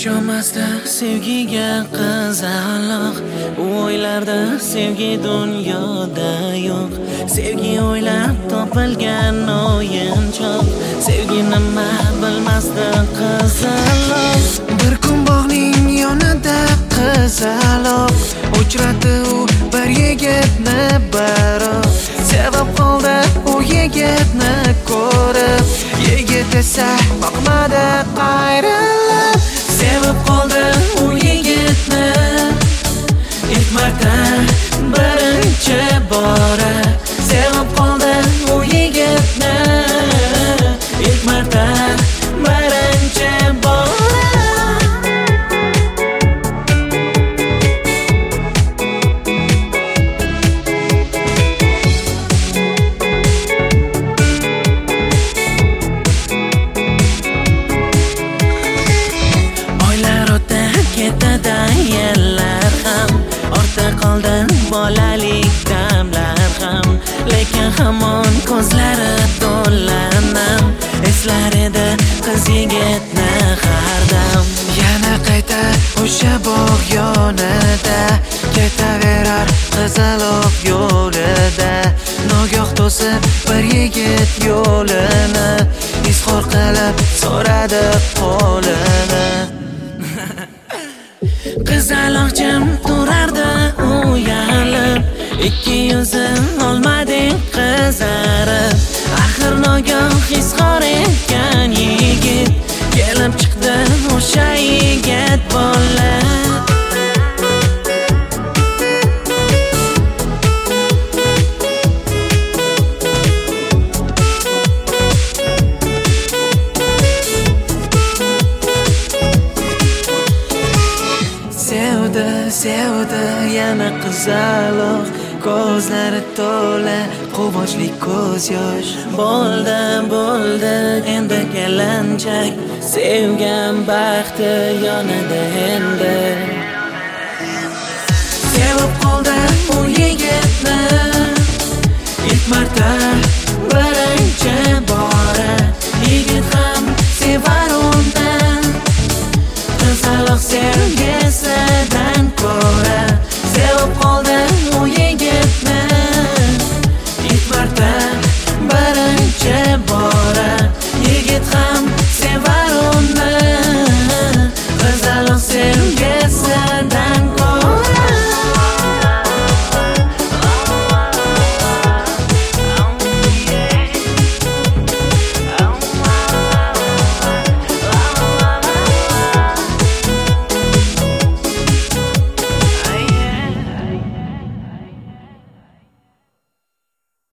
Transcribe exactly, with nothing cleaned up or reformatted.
Ishonmasdi sevgiga qizaloq, u o'ylarda sevgi dunyoda yo'q. Sevgi o'ylab topilgan o'yinchoq, sevgi nima bilmasdi qizaloq. Bir kun bog'ning yonida qizaloq uchradi u bir yigitni biroq. Sevib qoldi u yigitni ko'rib, yigit esa boqmadi qayrilib. Sevib qoldi u yigitni ilk marta birinchi bora. Sevib qoldi u yigitni ilk marta birinchi bora. Ketadi yillar ham, ortda qoldi bolalik damlar ham, lekin hamon ko'zlari to'lanam, eslar edi qiz yigitni har dam. Yana qayta o'sha bog' yonida ketaverar qizaloq yo'lida. Nogoh to'sib bir yigit yo'lini, izhor qilib so'radi qo'lini. Qizaloq jim turardi uyalib, ikki yuzi olmading qizarib. Axir nogoh izhor etgan yigit kelib chiqdi o'sha yigit bo'lib. Sevdi, sevdi yana qizaloq, ko'zlari to'la quvonchli ko'z yosh. Bo'ldi, bo'ldi endi kelinchak, sevgan baxti yonida endi. Sevib qoldi u yigitni ilk marta birinchi bora.